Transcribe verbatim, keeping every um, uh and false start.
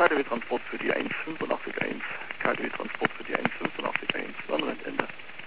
K D W Transport für die eins fünf acht eins, K D W Transport für die eins fünf acht eins, Sonnenwendende.